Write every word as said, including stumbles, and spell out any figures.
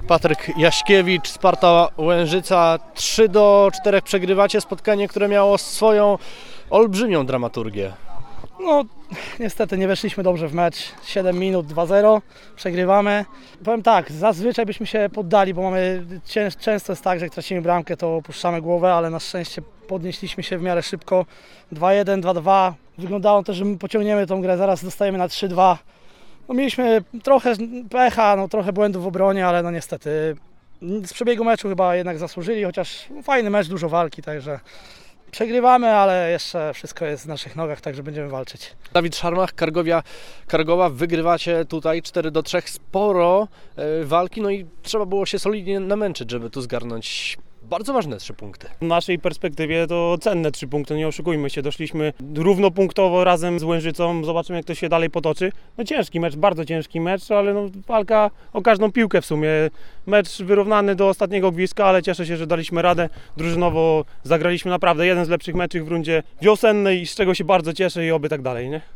Patryk Jaśkiewicz, Sparta Łężyca. trzy do czterech przegrywacie spotkanie, które miało swoją olbrzymią dramaturgię. No, niestety nie weszliśmy dobrze w mecz. siedem minut, dwa zero, przegrywamy. Powiem tak, zazwyczaj byśmy się poddali, bo mamy często jest tak, że jak tracimy bramkę, to opuszczamy głowę, ale na szczęście podnieśliśmy się w miarę szybko. dwa jeden, dwa dwa. Wyglądało to, że my pociągniemy tą grę, zaraz dostajemy na trzy dwa. No, mieliśmy trochę pecha, no, trochę błędów w obronie, ale no niestety z przebiegu meczu chyba jednak zasłużyli, chociaż fajny mecz, dużo walki, także przegrywamy, ale jeszcze wszystko jest w naszych nogach, także będziemy walczyć. Dawid Szarmach, Kargowia, Kargowa, wygrywacie tutaj cztery do trzech, sporo e, walki, no i trzeba było się solidnie namęczyć, żeby tu zgarnąć bardzo ważne trzy punkty. W naszej perspektywie to cenne trzy punkty, nie oszukujmy się, doszliśmy równopunktowo razem z Łężycą, zobaczymy jak to się dalej potoczy. No ciężki mecz, bardzo ciężki mecz, ale no, walka o każdą piłkę w sumie. Mecz wyrównany do ostatniego gwizdka, ale cieszę się, że daliśmy radę. Drużynowo zagraliśmy naprawdę jeden z lepszych meczów w rundzie wiosennej, z czego się bardzo cieszę i oby tak dalej, nie?